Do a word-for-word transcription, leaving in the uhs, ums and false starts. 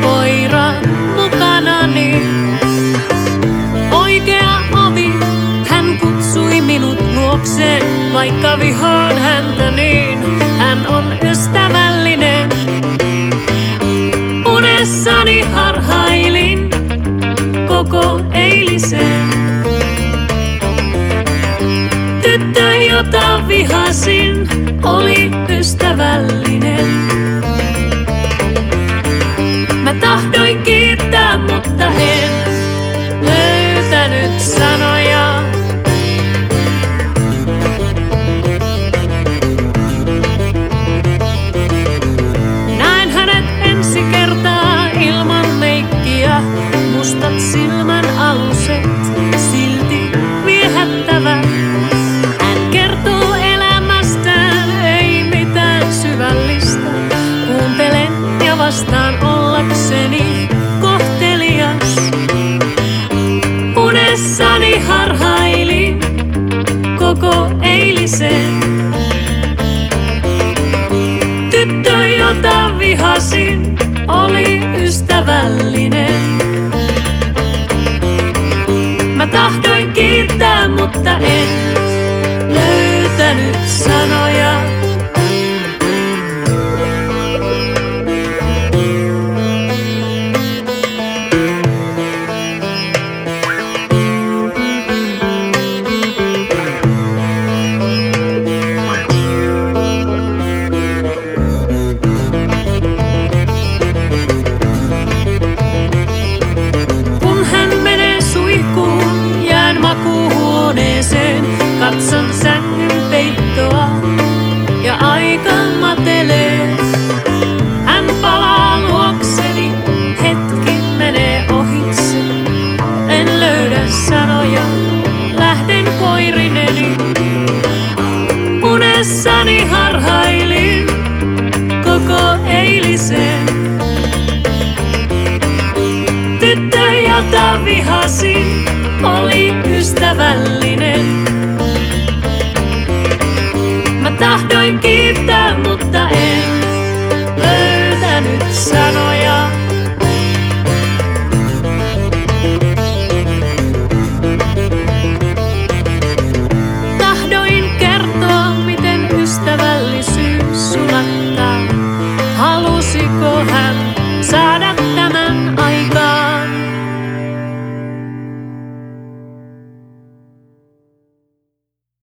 koira mukanani. Oikea ovi, hän kutsui minut luokseen, vaikka vihaan häntä niin, hän on ystävällinen. Unessani harhailin koko eilisen. Tyttö, jota vihasin, oli ystävällinen. Mä tahdoin kiittää, mutta en löytänyt sanoja. Näin hänet ensi kertaa ilman meikkiä, mustat silmän aluset, silti viehättävä. Hän kertoo elämästään, ei mitään syvällistä. Kuuntelen ja vastaan ollakseni kohtelias. Unessani harhailin koko eilisen. Tyttö, jota vihasin, oli ystävällinen. Mä tahdoin kiittää, mutta en löytänyt sanoja. Katson sängyn peittoa ja aika matelee. Hän palaa luokseni, hetki menee ohitse. En löydä sanoja, lähden koirineni. Unessani harhailin koko eilisen. Tyttö, jota vihasin, oli ystävällinen.